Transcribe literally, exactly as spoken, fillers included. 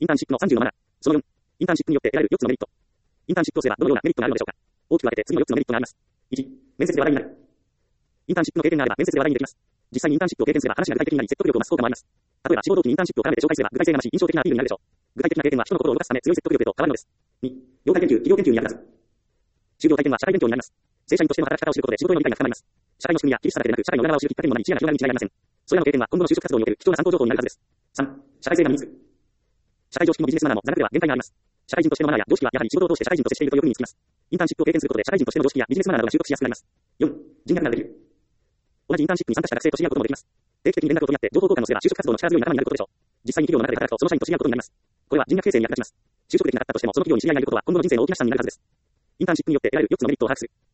インターンシップのさんじゅうのマナー。そのよん、インターンシップによって得られるよっつのメリット。インターンシップをすればどのようなメリットがあるのでしょうか。大きく分けて次のよっつのメリットがあります。いち、面接で話題になる。インターンシップの経験があれば面接で話題にできます。実際にインターンシップを経験すれば話が具体的になり説得力を増す効果もあります。例えば志望動機にインターンシップを絡めて紹介すれば具体性が増し印象的なアピールになるでしょう。具体的な経験は人の心を動かすため強い説得力へと変わるのです。に、業界研究、企業研究に役立つ。就業体験は社会勉強になります。正社員としての働き方を知ることで仕事への理解が深まります。社会の仕組みや厳しさだけでなく社会の裏側を知るきっかけにもなり視野が広がるに違いありません。それらの経験は今後の就職活動における貴重な参考情報になるはずです。さん、社会性が身につく。社会常識もビジネスマナーも座学では限界があります。社会人としてのマナーや常識はやはり仕事を通して社会人としてしているというふうにつきます。インターンシップを経験することで社会人としての常識やビジネスマナーなどが習得しやすくなります。よん、人脈ができる。同じインターンシップに参加した学生と知り合うこともできます。定期的に連絡を取り合って情報交換をすれば就職活動の力強い仲間になることでしょう。実際に企業の中で働くとその社員と知り合うことになります。これは人脈形成に役立ちます。就職できなかったとしてもその企業に知り合いがいることは今後の人生の大きな資産になるはずです。インターンシップによって得られるよっつのメリットを把握する。